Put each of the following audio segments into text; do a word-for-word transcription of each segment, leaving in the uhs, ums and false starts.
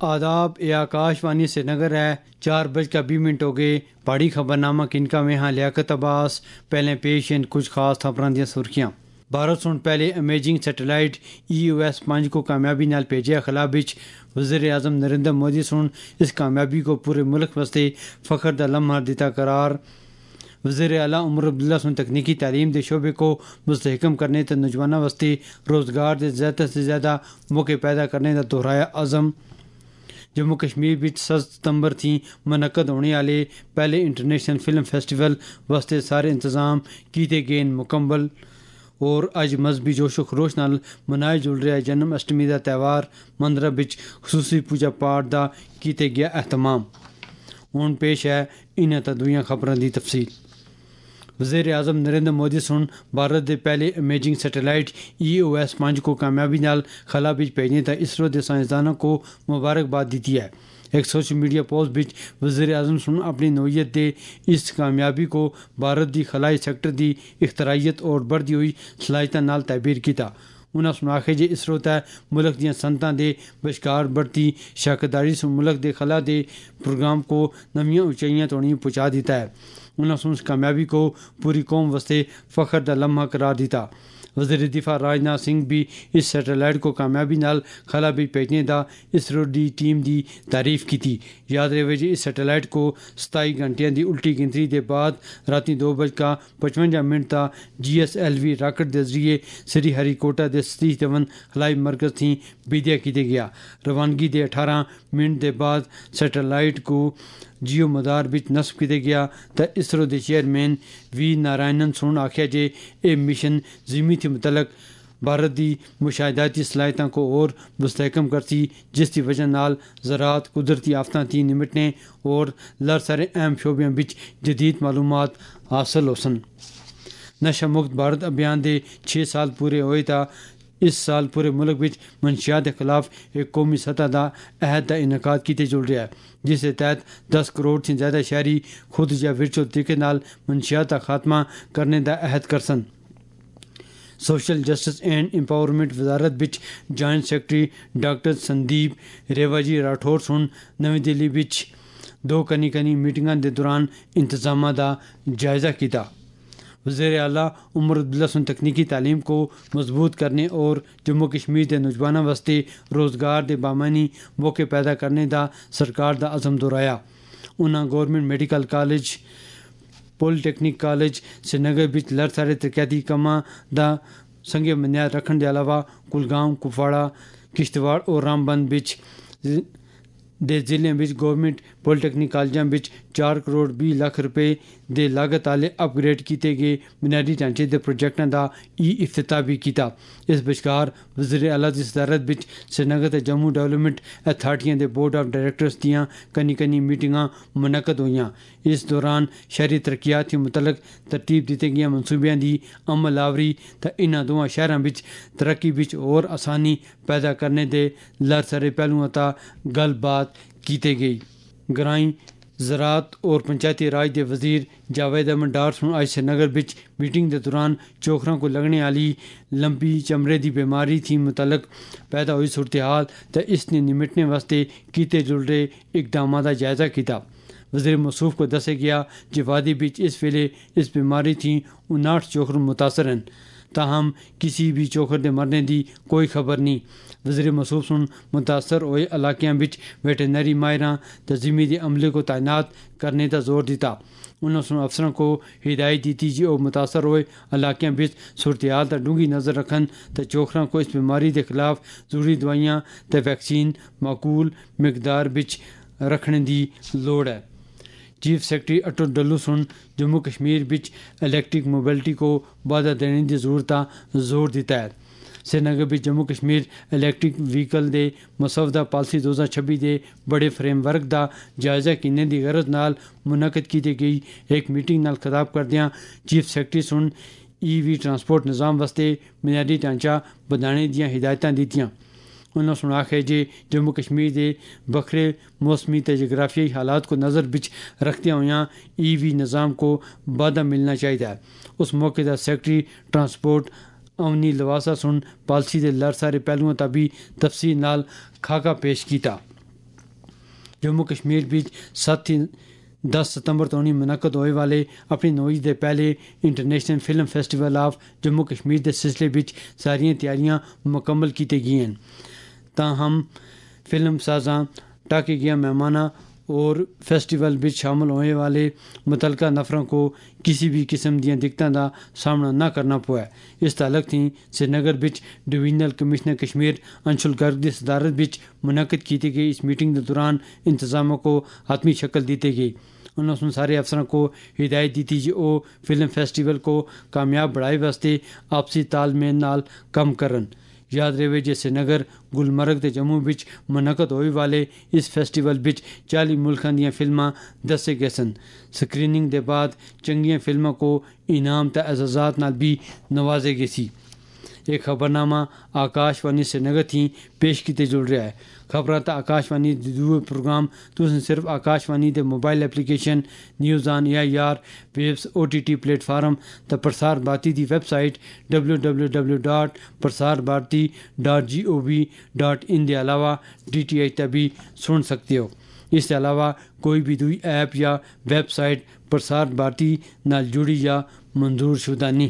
आदाब ए आकाशवाणी से नगर है चार बज का बीस मिनट हो गए। पहाड़ी खबरनामा किनका में हाँ लियाकत अब्बास। पहले पेश इन कुछ खास खबरां दी सुर्खियां। भारत सुन पहले amazing satellite E O S पाँच को कामयाबी नाल भेजा खला बिच वज़ीर आज़म नरेंद्र मोदी सुन इस कामयाबी को पूरे मुल्क वास्ते फ़ख्र दा लम्हा दिता करार। वज़ीर आला उमर अब्दुल्ला सुन तकनीकी तालीम के शोबे को मुस्तहकम करने ते नौजवानों वास्ते रोज़गार के ज़्यादा से ज़्यादा मौके पैदा करने का दोहराया अज़म। जम्मू कश्मीर विच सत्त सितंबर थी मनकद होने वाले पहले इंटरनेशनल फिल्म फेस्टिवल वास्ते सारे इंतजाम किए गए मुकम्मल। और अज मजहबी जोशो खरोश नाल मनाए जुल रहा जन्म अष्टमी का त्यौहार मंदिर विच खसूसी पूजा पाठ का किया गया एहतमाम। हुण पेश है इन्हां ते दूईयां खबरां दी तफसील। वज़ीर आज़म नरेंद्र मोदी सुन भारत के पहले amazing satellite E O S पाँच को कामयाबी नाल खला विच भेजने तक इसरो के साइंसदानों को मुबारकबाद दी है। एक सोशल मीडिया पोस्ट विच वज़ीर आज़म सुन अपनी नौयत के इस कामयाबी को भारत की खलाई सैक्टर की इख्तराइत और बढ़ती हुई सलाहियत नाल तैबीर किया। उन्होंने सुनाखे जे इसरो तय मुल्क दियां सनतां दे बशकार बढ़ती शाकदारी से मुल्क के खला के प्रोग्राम को नवीं ऊंचाइयां तोड़ी पहुँचा दिता है। उन्होंने उस कामयाबी को पूरी कौम वास्ते फ़ख्र का लम्हा करार दिता। वज़ीर दिफा राजनाथ सिंह भी इस सैटेलाइट को कामयाबी नाल खला भी भेजने का इसरो की टीम की तारीफ की। याद रहे जी इस सैटेलाइट को सताई घंटिया की उल्टी गिनती के बाद राती दो बज का पचवंजा मिनट का G S L V rocket के जरिए श्री हरिकोटा के सतीश धवन हलाई मरकज थी विदिया किया गया। रवानगी के अठारह मिनट के बाद सैटेलाइट को जियो मदार विच नस्ब किया गया तो इसरो के चेयरमैन वी नारायणन सुन आख्या जे यह मिशन जिमी के मुतलक भारत की मुशाहिदाती सलाहियतों को और मुस्तहकम करती जिसकी वजह नाल ज़राअत कुदरती आफतां थी निमटने और लर सारे अहम शोबियों विच जदीद मालूमात हासिल हो सन। नशा मुक्त भारत अभियान के छे साल पूरे होए था इस साल पूरे मुल्क विच मनशियात के खिलाफ एक कौमी सतह का अहद का इनकाद किए जुल रहा है जिसके तहत दस करोड़ से ज़्यादा शहरी खुद या विरचुअल तरीके नाल मनशियात का खात्मा करने का अहद कर सन। सोशल जस्टिस एंड इंपावरमेंट वजारत विच जॉइंट सैक्रटरी डॉक्टर संदीप रेवाजी राठौर सुन नवी दिल्ली विच दो कनी कनी मीटिंगों के दौरान इंतजाम का जायजा किया। वज़ीर आला उमर अब्दुल्ला सुन तकनीकी तालीम को मजबूत करने और जम्मू कश्मीर के नौजवानों वास्ते रोज़गार के बामानी मौके पैदा करने का सरकार का अज़म दोहराया। उन्होंने government medical college polytechnic college Srinagar विच लर सारे तरक्याती कामां का संगे बुनियाद रखने के अलावा कुलगाम कुपवाड़ा किश्तवाड़ और रामबन विच दे जिले में गवर्नमेंट पॉलीटेक्निक कॉलेजों में चार करोड़ बीस लाख रुपए के लागत वाले अपग्रेड किए गए बुनियादी ढांचे के प्रोजेक्टों का ई इफ्तिताह भी किया। इस बशकार वज़ीर आला की सदारत विच श्रीनगर ते जम्मू डेवलपमेंट अथॉरिटियों के बोर्ड ऑफ डायरैक्टर्स दियां कनी कनी मीटिंगां मुनक्कद हुईयां। इस दौरान शहरी तरक्यात के मुतलक तरतीब दिते गए मनसूबियां की अमल आवरी तो इन्हां दोवां शहरों विच तरक्की विच और आसानी पैदा करने के लर सारे पहलुओं तक गलबात की गई। ग्राई ज़राअत और पंचायती राज के वजीर जावेद अहमद डार सुन आज श्रीनगर विच मीटिंग के दौरान चोखरों को लगने वाली लंबी चमड़े की बीमारी थी मुतलक पैदा हुई सूरत हाल तो इसने निमटने वास्ते किए जुल रहे इकदाम का जायजा किया। वज़ीर मसूफ को दसा गया कि वादी बीच इस वेले इस बीमारी थी उनाहठ चोखर मुतासर हैं ताहम किसी भी चोखर के मरने की कोई खबर नहीं। वज़ीर मसूफ सुन मुतासर हुए इलाकों में वेटनरी माहिरां तजीमी के अमले को तैनात करने का जोर दिता। उन्होंने अफसरों को हिदायत दी थी कि वह मुतासर हुए इलाकों में सूरत हाल पर डूंगी नज़र रखन तो चोखरों को इस बीमारी के खिलाफ जरूरी दवाइयां तो वैक्सीन माकूल मकदार विच रखने की लोड़ है। चीफ सैक्रटरी अटल डल्लू सुन जम्मू कश्मीर विच इलैक्ट्रिक मोबिलिटी को बढ़ावा देने की जरूरत जोर दिता है। श्रीनगर में जम्मू कश्मीर इलैक्ट्रिक व्हीकल के मसौदा पॉलिसी दो हज़ार छब्बीस के बड़े फ्रेमवर्क का जायजा करने की गरज नाल मुनक्कद की गई एक मीटिंग नाल खिताब करदियां चीफ सैक्रटरी सुन ई वी ट्रांसपोर्ट निज़ाम वास्ते बुनियादी ढांचा बढ़ाने दी हिदायतां दित्तियां। उन्होंने सुना है कि जम्मू कश्मीर के बखरे मौसमी तो जोग्राफियाई हालात को नज़र विच रखते हुए ई वी निज़ाम को वाधा मिलना चाहिए। उस मौके का सैक्रटरी ट्रांसपोर्ट अवनी लवासा सुन पॉलिसी के लर सारे पहलुओं का भी तफसील नाल खाका पेश किया। जम्मू कश्मीर बिच सत्त दस सितंबर तो मुनक्कद होने वाले अपनी नौई दे पहले international film festival of Jammu Kashmir के सिलसिले बिच सारियां तैयारियां मुकम्मल की गई हैं। ताहम फिल्म साजा टाके गया मेहमाना और फेस्टिवल बिच शामिल होने वाले मुतलका नफरों को किसी भी किस्म दी दिक्कतों का सामना न करना पवा। इस तालक थी श्रीनगर बिच डिवीजनल कमिश्नर कश्मीर अंशुल गर्ग की सदारत बिच मुनक्कद की गई इस मीटिंग के दौरान इंतजामों को हतमी शक्ल दी गई। उन्होंने सारे अफसरों को हिदायत दी थी कि वो फिल्म फेस्टिवल को कामयाब बढ़ाए वास्ते आपसी तालमेल नाल कम करन। याद रहे जे श्रीनगर गुलमर्ग ते जम्मू बिच मुनक्कद होने वाले इस फेस्टिवल बिच चाली मुल्कों दी फिल्मां दसे गए सन। स्क्रीनिंग के बाद चंगियां फिल्मों को इनाम ते एजाजात नाल भी नवाजे गए सी। एक खबरनामा आकाशवाणी श्रीनगर थी पेश किते जुड़ रहा है। खबर तो आकाशवाणी दूए प्रोग्राम तुम सिर्फ आकाशवाणी के मोबाइल एप्लीकेशन न्यूज़ ऑन या यार webs O T T platform तो प्रसार भारती की website W W W dot Prasar Bharati dot G O V dot in के अलावा डी टी एच तक भी सुन सकते हो। इसके अलावा कोई भी दुई ऐप या वैबसाइट प्रसार भारती नाल जुड़ी या मंजूर शुदा नहीं।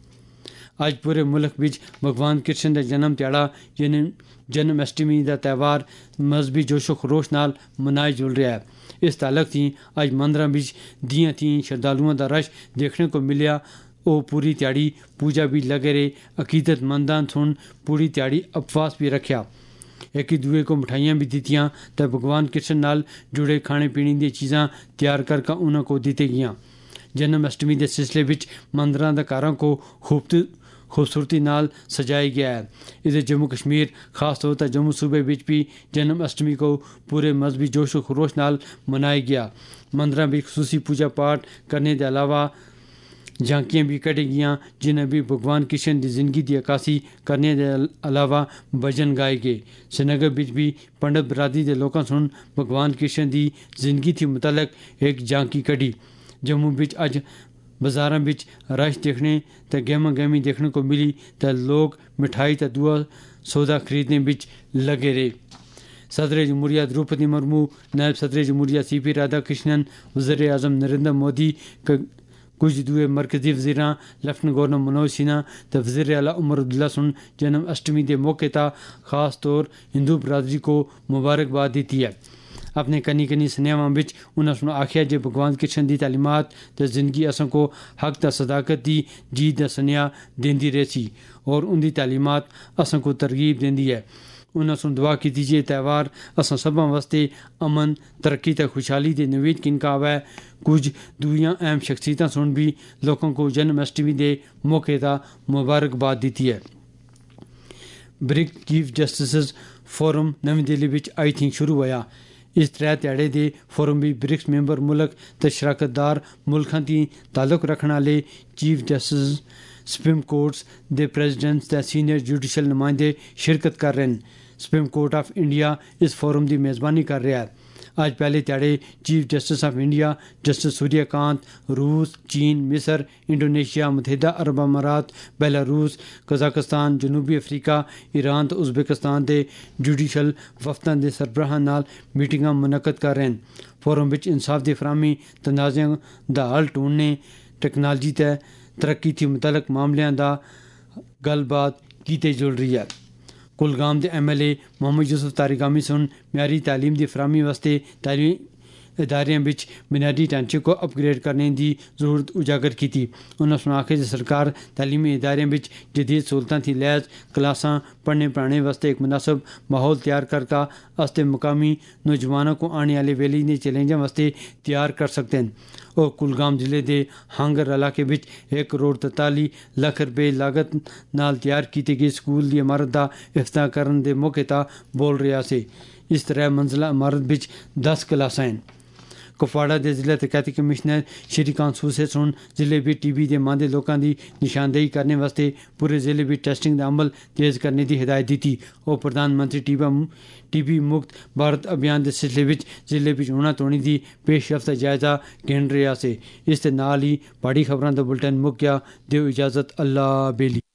आज पूरे मुल्क विच भगवान कृष्ण का जन्म दिहाड़ा यानी जन्माष्टमी का त्यौहार मजहबी जोशो खरोश नाल मनाए जुल रहा है। इस तालक थी आज मंदिरों विच दियां थी श्रद्धालुओं का रश देखने को मिलिया। वो पूरी त्याड़ी पूजा भी लगे रहे। अकीदतमंदां सुन पूरी त्याड़ी उपवास भी रखा। एक ही दूए को मिठाइयाँ भी दीतियाँ तो भगवान कृष्ण नाल जुड़े खाने पीने दी चीज़ां तैयार करके उन्होंने को दी गई। जन्माष्टमी के सिलसिले विच मंदिरों के कारों को खूब खूबसूरती नाल सजाया गया है। इधर जम्मू कश्मीर खास तौर पर जम्मू सूबे विच भी जन्माष्टमी को पूरे मजहबी जोशो खरोश नाल मनाया गया। मंदिरों में खसूसी पूजा पाठ करने के अलावा झांकियाँ भी कटी गई जिन्हें भी भगवान कृष्ण की जिंदगी की अक्कासी करने के अलावा भजन गाए गए। श्रीनगर बिच भी पंडित बरादरी के लोगों सुन भगवान कृष्ण की जिंदगी थी मुतलक एक झांकी कढ़ी। जम्मू बिच अज बाजारों बिच रश देखने तो गहमा गहमी देखने को मिली तो लोग मिठाई तो दुआ सौदा खरीदने बिच लगे रहे। सदर जमहूरिया द्रौपदी मुर्मू, नायब सदर जमहूरिया सी पी राधाकृष्णन, वज़ीर आज़म नरेंद्र मोदी, कुछ दुए मरकजी वज़ीरां लेफ्टिनेंट गवर्नर मनोज सिन्हा तो वज़ीर आला उमर अब्दुल्ला सुन जन्माष्टमी के मौके पर खास तौर हिंदू बरादरी को मुबारकबाद दी है। अपने कनी कनी स्नेहावां बिच उन्होंने आख्या जे भगवान कृष्ण की तालीमात तो जिंदगी असों को हक ता सदाकत की जीत का स्नेहा देंदी रही और उनकी तालीमात असों को तरगीब देंदी है। उन्होंने दुआ की जे त्यौहार असों सबों वास्ते अमन तरक्की तो खुशहाली के नवीद किनका आवे। कुछ दुइयां अहम शख्सियतां सुन भी लोगों को जन्माष्टमी के मौके पर मुबारकबाद दी है। ब्रिक चीफ जस्टिस फोरम नवी दिल्ली विच आई थिंक शुरू होया। इस त्रै ध्याड़े के फोरम भी ब्रिक्स मैंबर मुल्क तो शराकतदार मुल्कों की ताल्लुक रखने वाले चीफ जस्टिस सुप्रीम कोर्ट्स के प्रेजिडेंट्स ते सीनियर जुडिशल नुमाइंदे शिरकत कर रहे हैं। सुप्रीम कोर्ट ऑफ इंडिया इस फोरम की मेज़बानी कर रहा है। आज पहले ध्याड़े chief justice of India justice Suryakant रूस, चीन, मिस्र, इंडोनेशिया, मुत्तहिदा अरब अमारात, बेलारूस, कजाकिस्तान, जनूबी अफ्रीका, ईरान तो उज़्बेकिस्तान के जुडिशल वफदां के सरबराहां नाल मीटिंगां मुनक्कद कर रहे हैं। फोरम विच इंसाफ की फराहमी, तनाज़ियां दा हल ढूंढने, टेक्नोलॉजी ते तरक्की थी मुतलक मामलों का गलबात की जुड़ रही है। कुलगाम के M L A Mohammad Yusuf Tarigami सुन म्यारी तालीम की फराहमी वास्ते तालीमी इदारे विच बुनियादी ढांचे को अपग्रेड करने की जरूरत उजागर की थी। उन्होंने आखे कि सरकार तालीमी इदारे विच जदीद सहूलतां थी लैस क्लासां पढ़ने पढ़ाने वास्ते एक मुनासिब माहौल तैयार करके अस्ते मुकामी नौजवानों को आने वाले वेली ने चैलेंजों वास्ते तैयार कर सकते हैं। और कुलगाम जिले के हांगर इलाके विच एक करोड़ तरताली लाख रुपये लागत नाल तैयार की गई स्कूल की इमारत का इफ्ताह करने के मौके पर बोल रहा से। इस तरह मंजिला इमारत विच दस क्लासां हैं। कुपवाड़ा के जिला तरक्याती कमिश्नर श्रीकांत सूसे सुन जिले भी टीबी के मांदे लोगों की निशानदेही करने वास्ते पूरे जिले भी टेस्टिंग का अमल तेज़ करने की हिदायत दी थी। और प्रधानमंत्री टीबा टीबी मुक्त भारत अभियान के सिलसिले में जिले में होना तोनी की पेशरफ का जायजा गिन रहा से। इस दे नाल ही पहाड़ी खबरों का बुलेटिन मुक गया। दिओ इजाजत, अल्लाह बेली।